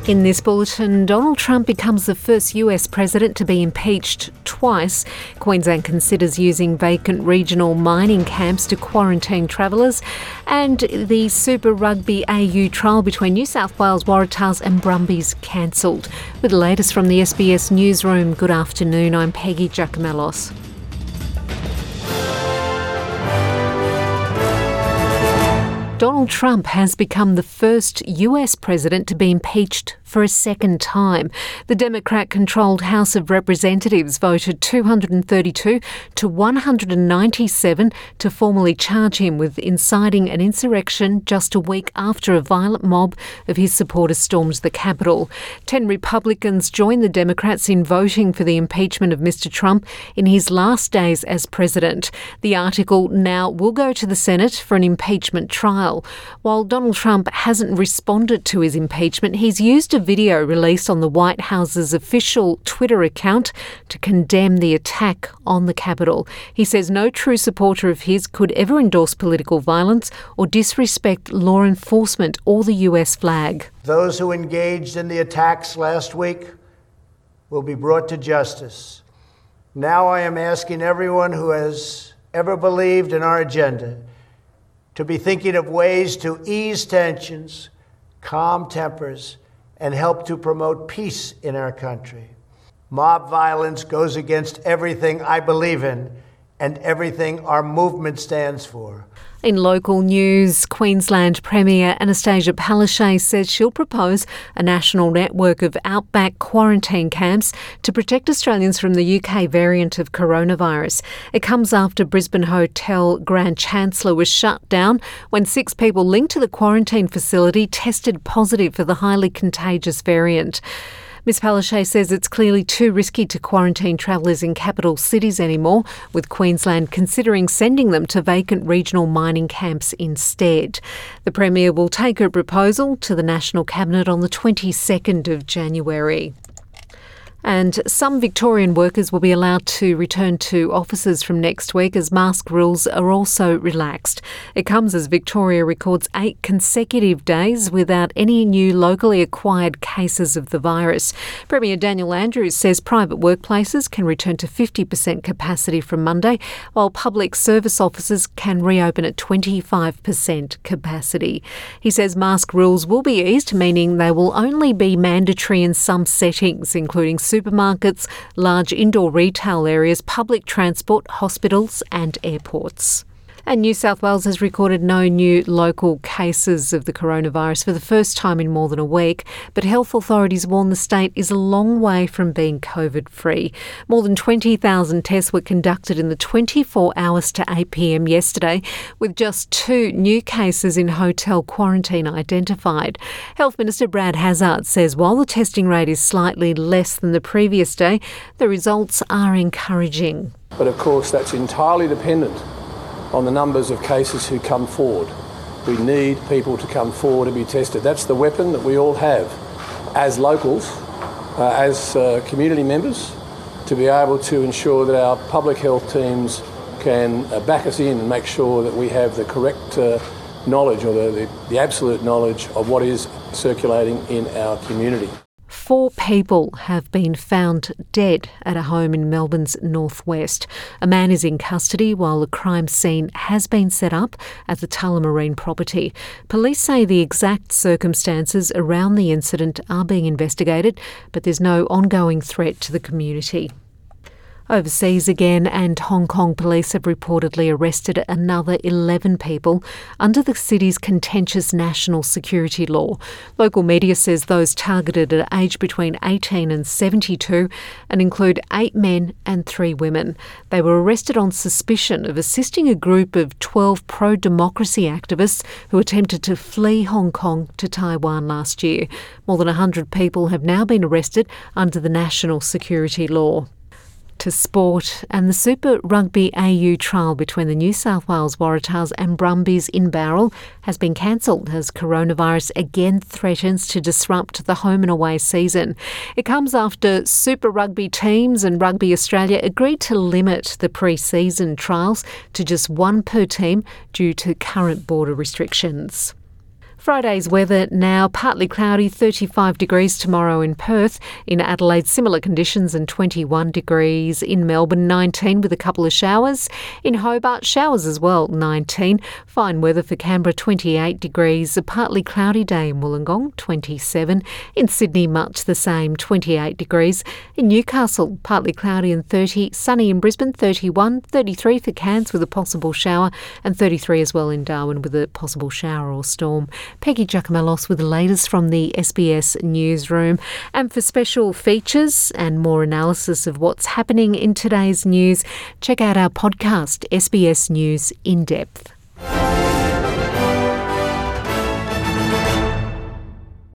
In this bulletin, Donald Trump becomes the first US president to be impeached twice. Queensland considers using vacant regional mining camps to quarantine travellers. And the Super Rugby AU trial between New South Wales Waratahs and Brumbies cancelled. With the latest from the SBS Newsroom, good afternoon, I'm Peggy Giacomellos. Donald Trump has become the first US president to be impeached for a second time. The Democrat-controlled House of Representatives voted 232 to 197 to formally charge him with inciting an insurrection just a week after a violent mob of his supporters stormed the Capitol. 10 Republicans joined the Democrats in voting for the impeachment of Mr. Trump in his last days as president. The article now will go to the Senate for an impeachment trial. While Donald Trump hasn't responded to his impeachment, he's used a video released on the White House's official Twitter account to condemn the attack on the Capitol. He says no true supporter of his could ever endorse political violence or disrespect law enforcement or the US flag. Those who engaged in the attacks last week will be brought to justice. Now I am asking everyone who has ever believed in our agenda to be thinking of ways to ease tensions, calm tempers, and help to promote peace in our country. Mob violence goes against everything I believe in and everything our movement stands for. In local news, Queensland Premier Anastasia Palaszczuk says she'll propose a national network of outback quarantine camps to protect Australians from the UK variant of coronavirus. It comes after Brisbane Hotel Grand Chancellor was shut down when 6 people linked to the quarantine facility tested positive for the highly contagious variant. Ms Palaszczuk says it's clearly too risky to quarantine travellers in capital cities anymore, with Queensland considering sending them to vacant regional mining camps instead. The Premier will take her proposal to the National Cabinet on the 22nd of January. And some Victorian workers will be allowed to return to offices from next week as mask rules are also relaxed. It comes as Victoria records 8 consecutive days without any new locally acquired cases of the virus. Premier Daniel Andrews says private workplaces can return to 50% capacity from Monday, while public service offices can reopen at 25% capacity. He says mask rules will be eased, meaning they will only be mandatory in some settings, including supermarkets, large indoor retail areas, public transport, hospitals and airports. And New South Wales has recorded no new local cases of the coronavirus for the first time in more than a week, but health authorities warn the state is a long way from being COVID-free. More than 20,000 tests were conducted in the 24 hours to 8 p.m. yesterday, with just 2 new cases in hotel quarantine identified. Health Minister Brad Hazzard says while the testing rate is slightly less than the previous day, the results are encouraging. But of course that's entirely dependent on the numbers of cases who come forward. We need people to come forward to be tested. That's the weapon that we all have as locals, as community members, to be able to ensure that our public health teams can back us in and make sure that we have the correct knowledge or the absolute knowledge of what is circulating in our community. 4 people have been found dead at a home in Melbourne's northwest. A man is in custody while a crime scene has been set up at the Tullamarine property. Police say the exact circumstances around the incident are being investigated, but there's no ongoing threat to the community. Overseas again, and Hong Kong police have reportedly arrested another 11 people under the city's contentious national security law. Local media says those targeted are aged between 18 and 72 and include 8 men and 3 women. They were arrested on suspicion of assisting a group of 12 pro-democracy activists who attempted to flee Hong Kong to Taiwan last year. More than 100 people have now been arrested under the national security law. To sport, and the Super Rugby AU trial between the New South Wales Waratahs and Brumbies in Bowral has been cancelled as coronavirus again threatens to disrupt the home and away season. It comes after Super Rugby teams and Rugby Australia agreed to limit the pre-season trials to just 1 per team due to current border restrictions. Friday's weather now, partly cloudy, 35 degrees tomorrow in Perth. In Adelaide, similar conditions and 21 degrees. In Melbourne, 19 with a couple of showers. In Hobart, showers as well, 19. Fine weather for Canberra, 28 degrees. A partly cloudy day in Wollongong, 27. In Sydney, much the same, 28 degrees. In Newcastle, partly cloudy and 30. Sunny in Brisbane, 31. 33 for Cairns with a possible shower, and 33 as well in Darwin with a possible shower or storm. Peggy Giacomellos with the latest from the SBS newsroom. And for special features and more analysis of what's happening in today's news, check out our podcast, SBS News In Depth.